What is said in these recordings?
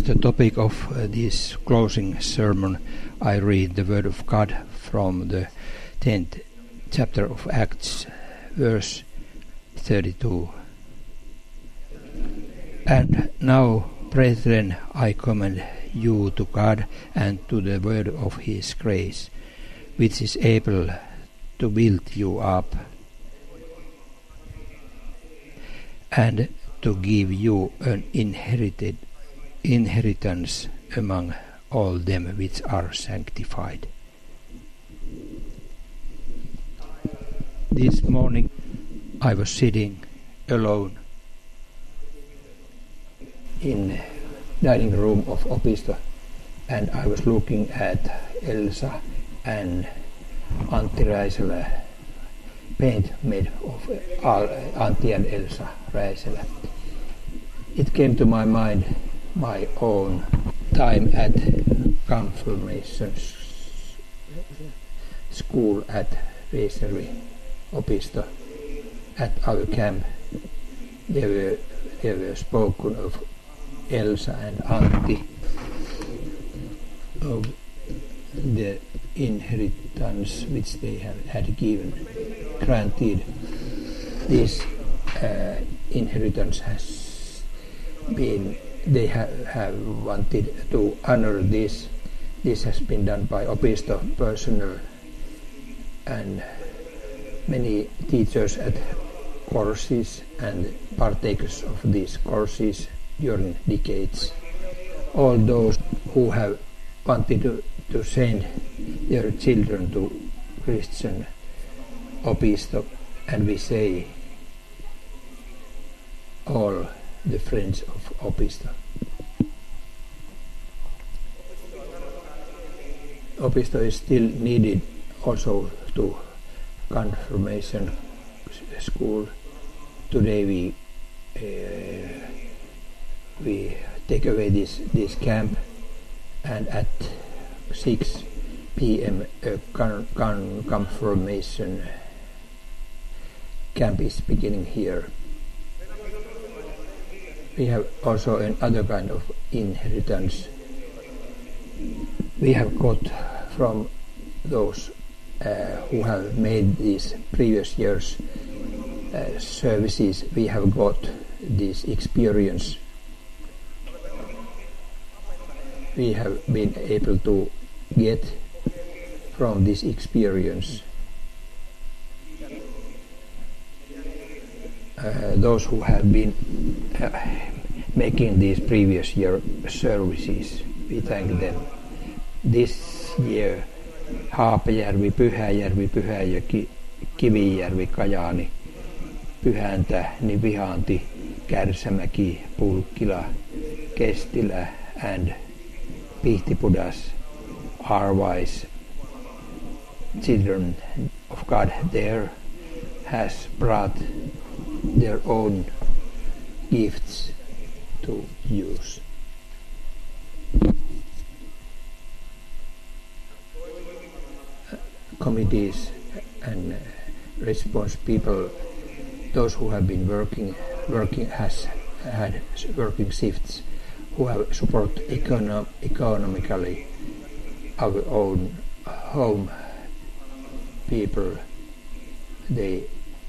the topic of this closing sermon, I read the Word of God from the 10th chapter of Acts, verse 32. And now, brethren, I commend you to God and to the word of his grace, which is able to build you up and to give you an inheritance among all them which are sanctified. This morning I was sitting alone in dining room of Opisto, and I was looking at Elsa and Antti Räiselä paint made of Antti and Elsa Räiselä. It came to my mind my own time at confirmation school at Reisjärvi Opisto. At our camp there were spoken of Elsa and Antti, of the inheritance which they had granted. This inheritance has been, they have wanted to honor this. This has been done by Opisto personnel and many teachers at courses and partakers of these courses during decades. All those who have wanted to send their children to Christian Opisto, and we say all the friends of Opisto. Opisto is still needed also to confirmation school. Today we take away this camp, and at 6 p.m. a confirmation camp is beginning here. We have also another kind of inheritance we have got from those who have made these previous years services. We have got this experience. We have been able to get from this experience. Those who have been making these previous year services, we thank them. This year Haapajärvi, Pyhäjärvi, Pyhäjoki, Kivijärvi, Kajaani, Pyhäntäni, Vihanti, Kärsämäki, Pulkkila, Kestilä and Pihtipudas are wise children of God there, has brought their own gifts to use. Committees and response people, those who have been working has had working shifts, who have support economically our own home people. They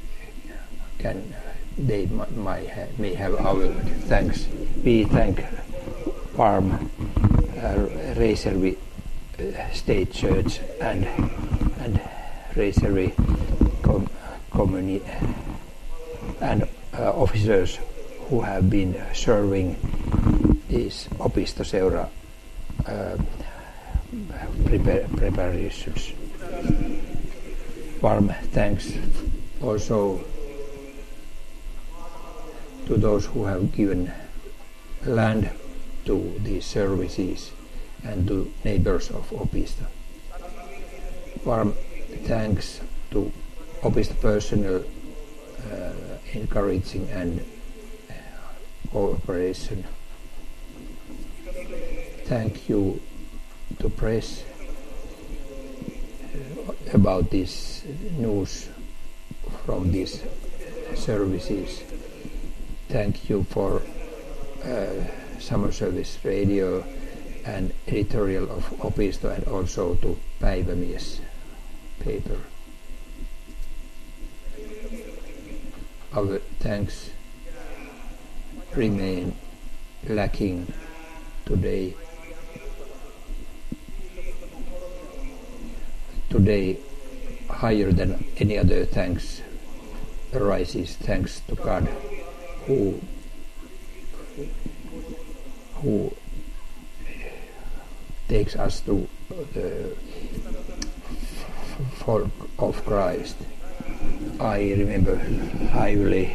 may have our thanks. We thank Farm Reisjärvi State Church and Reisjärvi community and officers who have been serving these Opisto Seura preparations. Warm thanks also to those who have given land to these services and to neighbors of Opisto. Warm thanks to Opisto personnel encouraging and cooperation. Thank you to press about this news from these services. Thank you for summer service radio and editorial of Opisto, and also to Päivämies paper. Our thanks remain lacking today. Today, higher than any other thanks arises thanks to God, who takes us to the folk of Christ. I remember lively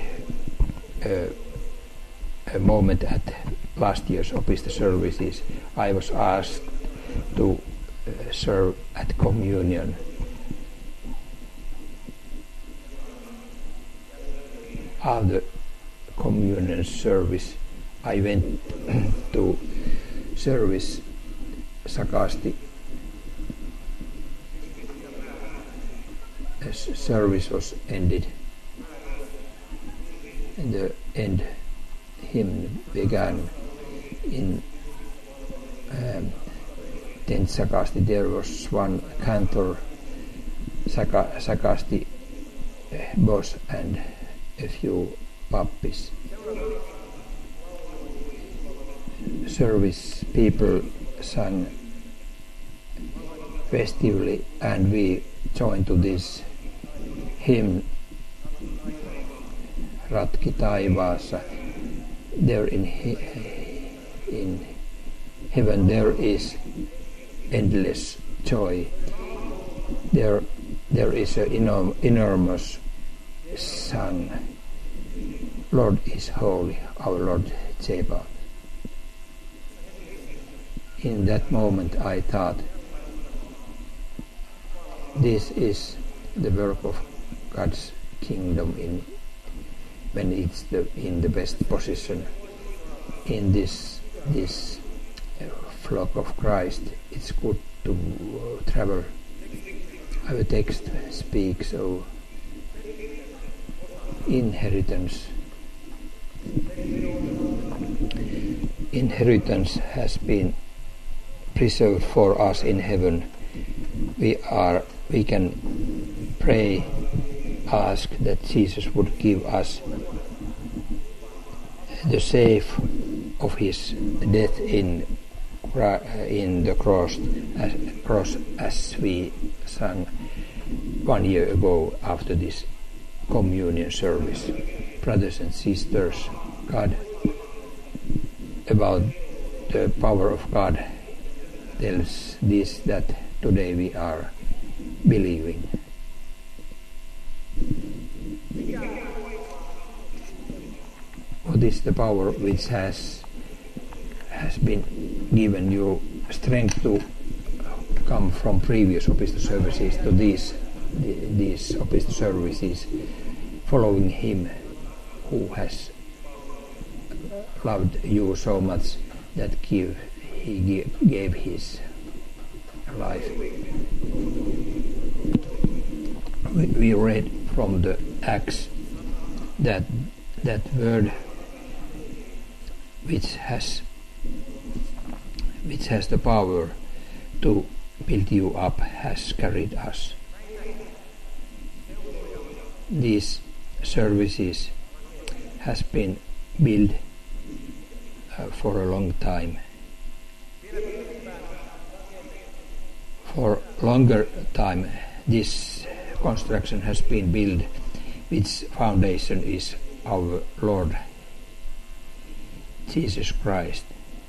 a moment at last year's Opisto services. I was asked to serve at communion. After communion service, I went to service. Sakasti service was ended, and the end hymn began in 10th Sakasti. There was one cantor, Sakasti boss, and a few puppies. Service people sang festively, and we joined to this hymn, Ratki taivaassa. There in heaven there is endless joy. There is an enormous song. Lord is holy, our Lord Zebaoth. In that moment I thought, this is the work of God's kingdom when it's in the best position. In this flock of Christ, it's good to travel. Our text speaks of inheritance. Inheritance has been preserved for us in heaven. We can pray, ask that Jesus would give us the safe of his death in the cross as we sang 1 year ago after this communion service. Brothers and sisters, God, about the power of God, tells this, that today we are believing. What is the power which has been given you strength to come from previous Opisto services to these Opisto services, following him who has loved you so much that he gave his life. We read from the Acts that word which has the power to build you up has carried us. These services has been built for a long time. For longer time, this construction has been built, which foundation is our Lord Jesus Christ.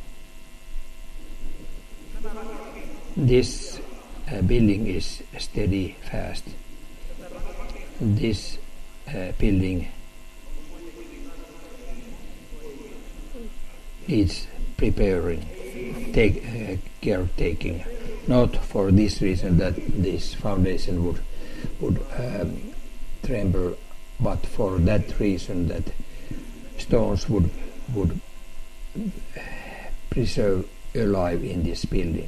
This building is steady, fast. This building needs preparing, caretaking. Not for this reason that this foundation would tremble, but for that reason that stones would preserve alive in this building.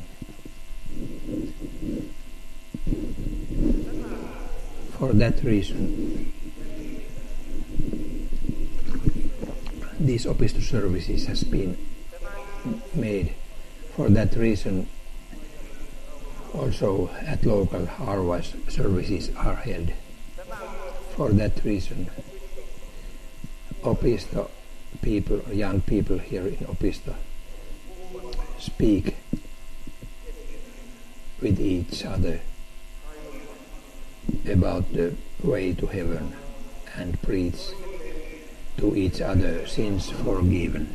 For that reason, these Opisto services has been made. For that reason, also at local Arvais services are held. For that reason, Opisto people, young people here in Opisto, speak with each other about the way to heaven and preach to each other sins forgiven,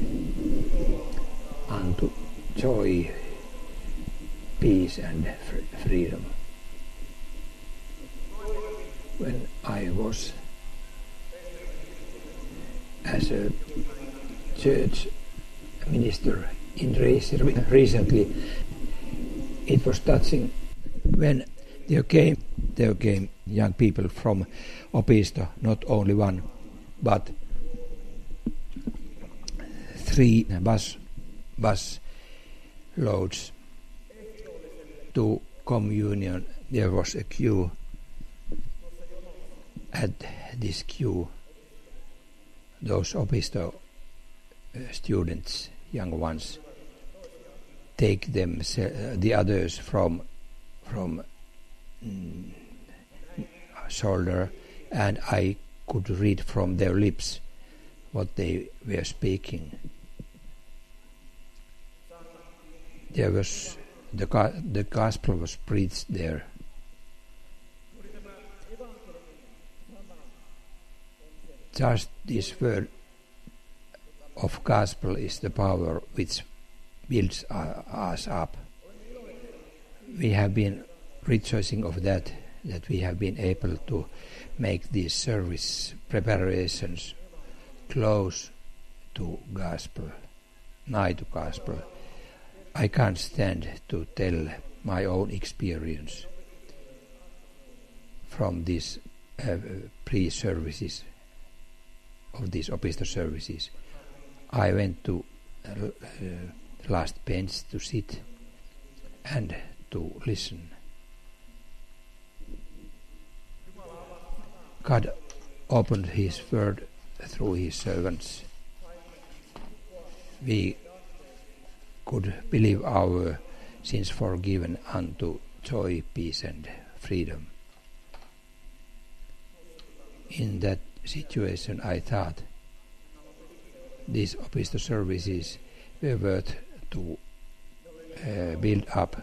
unto joy, peace and freedom. When I was as a church minister in recently, it was touching when there came young people from Opisto, not only one, but 3 bus loads to communion. There was a queue. At this queue, those Opisto students, young ones, take them the others from shoulder, and I could read from their lips what they were speaking. There was the gospel was preached there. Just this word of gospel is the power which builds us up. We have been rejoicing of that we have been able to make these service preparations close to gospel, nigh to gospel. I can't stand to tell my own experience from these pre-services of these Opisto services. I went to last bench to sit and to listen. God opened His word through His servants. We could believe our sins forgiven unto joy, peace and freedom. In that situation, I thought these Opisto services were worth to build up.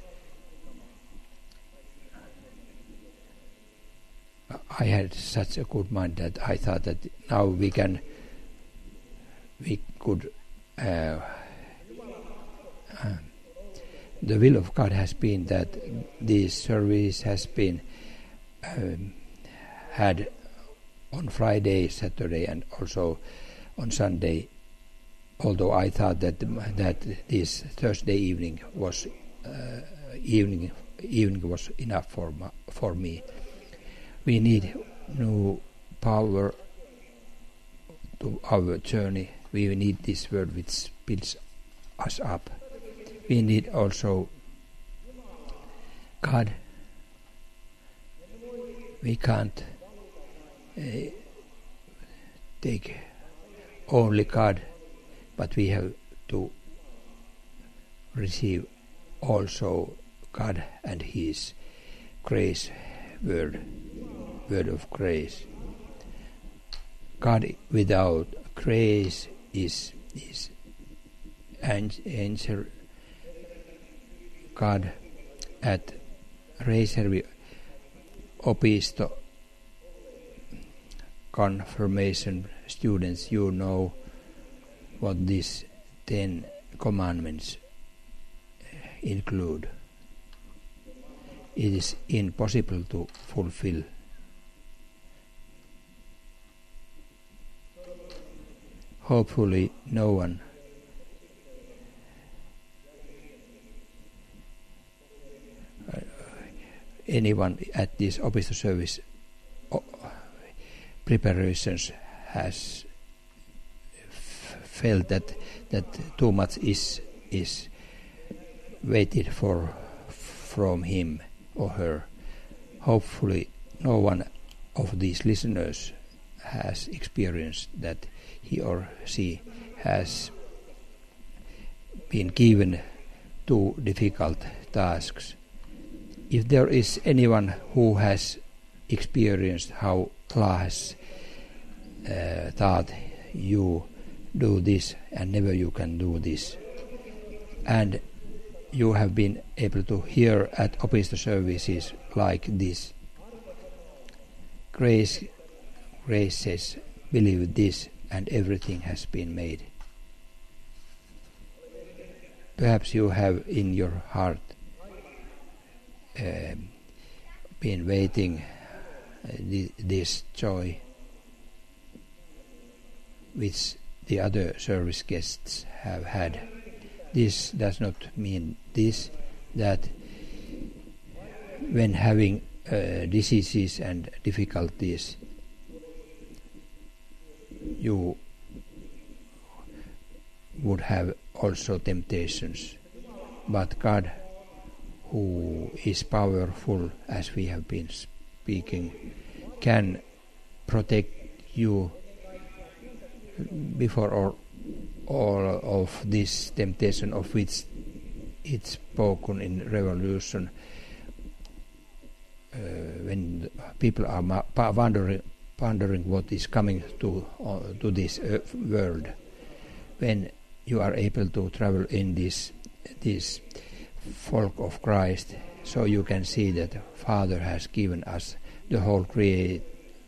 I had such a good mind that I thought that now we could the will of God has been that this service has been had on Friday, Saturday and also on Sunday, although I thought that this Thursday evening was enough for me. We need new power to our journey. We need this word which builds us up. We need also God. We can't take only God, but we have to receive also God and His grace word of grace. God without grace is answer. God at Reservi Opisto confirmation students, you know what these 10 commandments include. It is impossible to fulfill. Hopefully no one anyone at this Opisto service preparations has felt that too much is waited for from him or her. Hopefully no one of these listeners has experienced that he or she has been given two difficult tasks. If there is anyone who has experienced how Allah has taught you do this and never you can do this, and you have been able to hear at Opisto services like this, grace says, believe this and everything has been made. Perhaps you have in your heart been waiting this joy which the other service guests have had. This does not mean this, that when having diseases and difficulties, you would have also temptations. But God, who is powerful, as we have been speaking, can protect you before all of this temptation of which it's spoken in Revolution, when people are wondering what is coming to this world. When you are able to travel in this folk of Christ, so you can see that Father has given us the whole created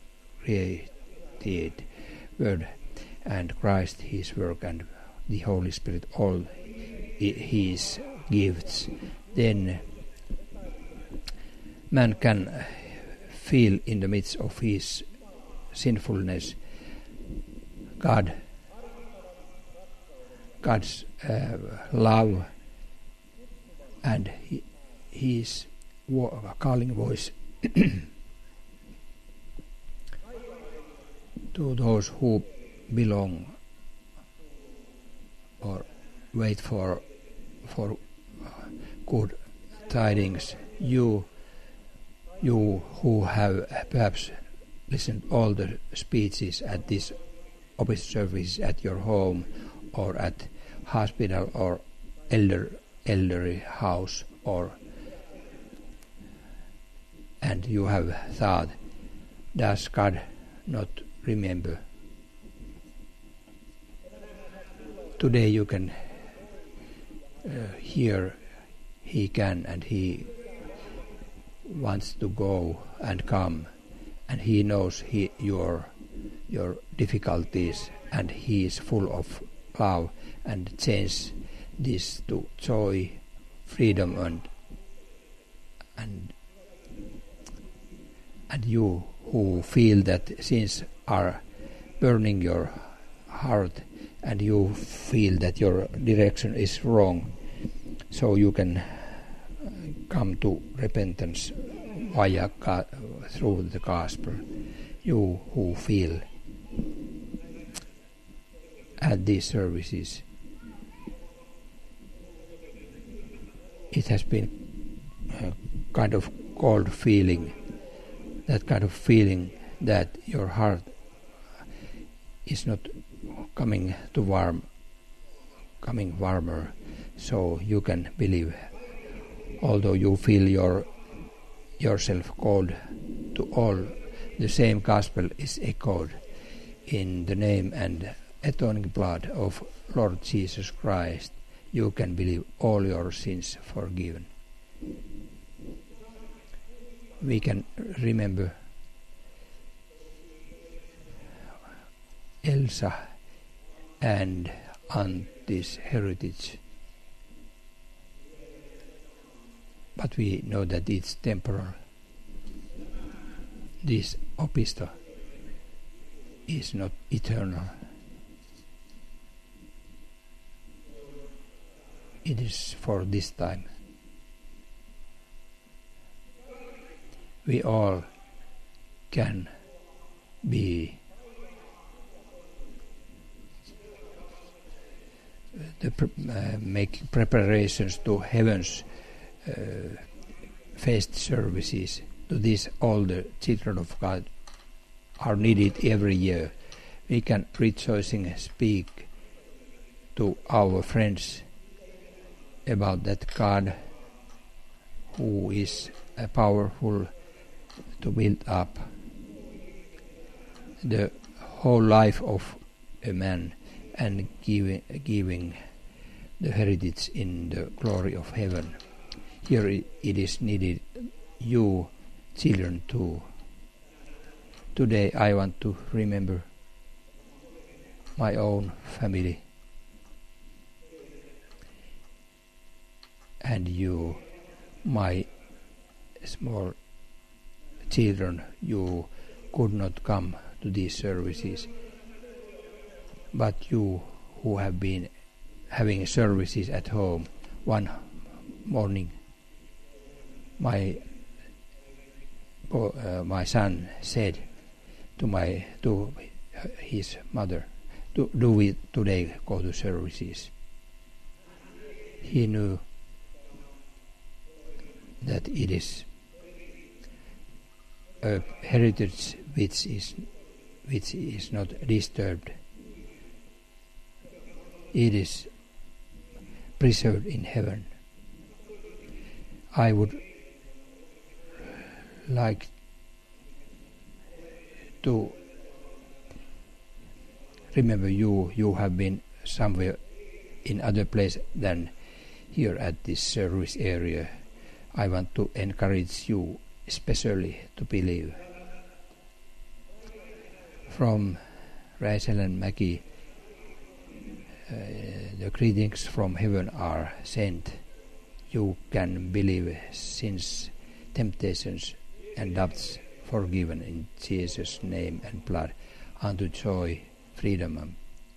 world, and Christ, His work, and the Holy Spirit, all His gifts. Then man can feel in the midst of his sinfulness God's love and His calling voice to those who belong or wait for good tidings. You who have perhaps listened all the speeches at this office service at your home or at hospital or elderly house, and you have thought, does God not remember? Today you can hear He can, and He wants to go and come, and He knows your difficulties, and He is full of love and change this to joy, freedom, and you who feel that sins are burning your heart, and you feel that your direction is wrong, so you can come to repentance via through the gospel. You who feel at these services, it has been a kind of cold feeling, that kind of feeling that your heart is not coming warmer, so you can believe, although you feel yourself cold. To all, the same gospel is echoed in the name and atoning blood of Lord Jesus Christ. You can believe all your sins forgiven. We can remember Elsa and Antti's heritage, but we know that it's temporal. This Opisto is not eternal. It is for this time. We all can be making preparations to heaven's feast services. To this, all the children of God are needed every year. We can rejoicing speak to our friends about that God who is powerful to build up the whole life of a man and giving the heritage in the glory of heaven. Here it is needed you children too. Today I want to remember my own family and you, my small children. You could not come to these services, but you who have been having services at home. One morning my son said to his mother, do we today go to services? He knew that it is a heritage which is not disturbed. It is preserved in heaven. I would like to remember you have been somewhere in other place than here at this service area. I want to encourage you especially to believe. From Rachel and Maggie, the greetings from heaven are sent. You can believe sins, temptations and doubts forgiven in Jesus' name and blood unto joy, freedom.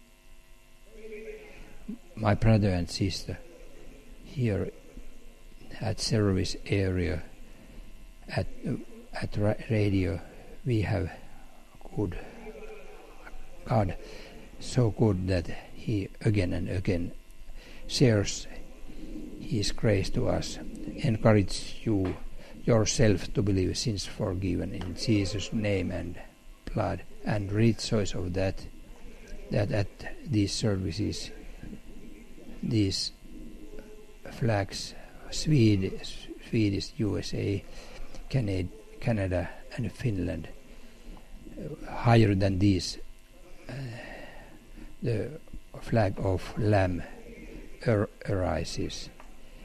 My brother and sister, here at service area, at radio, we have good God, so good that He again and again shares His grace to us. Encourage you yourself to believe sins forgiven in Jesus' name and blood, and rejoice of that at these services, these flags, Swedish, USA, Canada and Finland, higher than these, the flag of Lamb arises.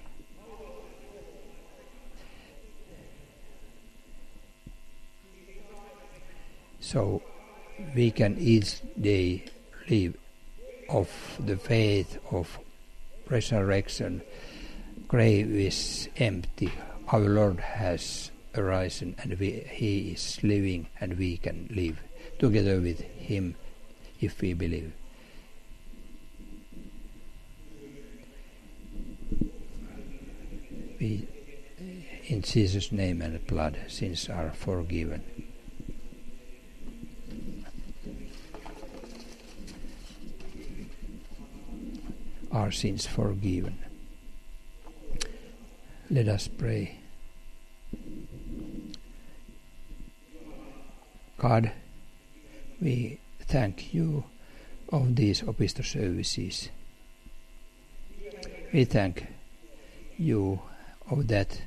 So we can each day live of the faith of resurrection. Grave is empty. Our Lord has arisen and He is living, and we can live together with Him if we believe. We, in Jesus' name and blood, sins are forgiven. Our sins forgiven. Let us pray. God, we thank you of these Opisto services. We thank you of that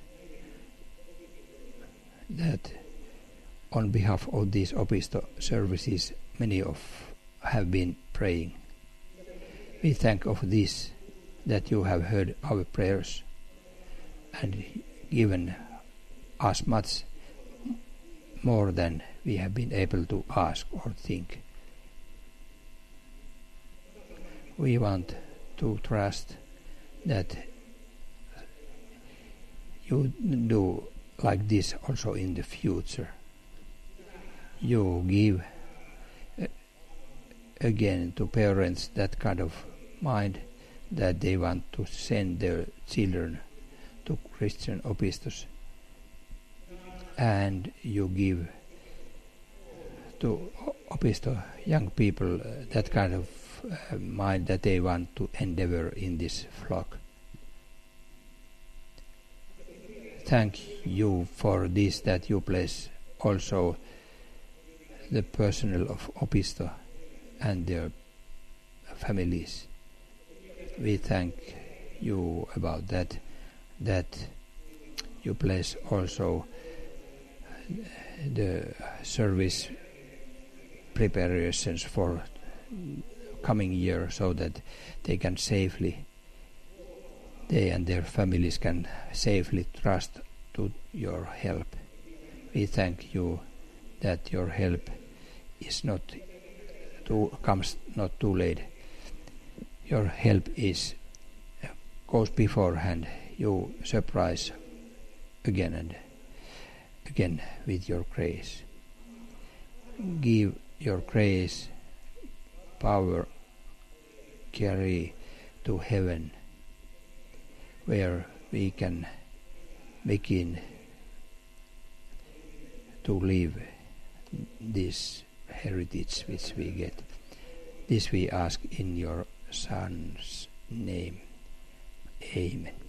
on behalf of these Opisto services many have been praying. We thank of this, that you have heard our prayers and given us much more than we have been able to ask or think. We want to trust that you do like this also in the future. You give again to parents that kind of mind that they want to send their children to Christian Opistos, and you give to Opisto young people that kind of mind that they want to endeavor in this flock. Thank you for this, that you place also the personnel of Opisto and their families. We thank you about that you bless also the service preparations for coming year, so that they and their families can safely trust to your help. We thank you that your help comes not too late. Your help goes beforehand. You surprise again and again with your grace. Give your grace power carry to heaven, where we can begin to live this heritage which we get. This we ask in your Son's name. Amen.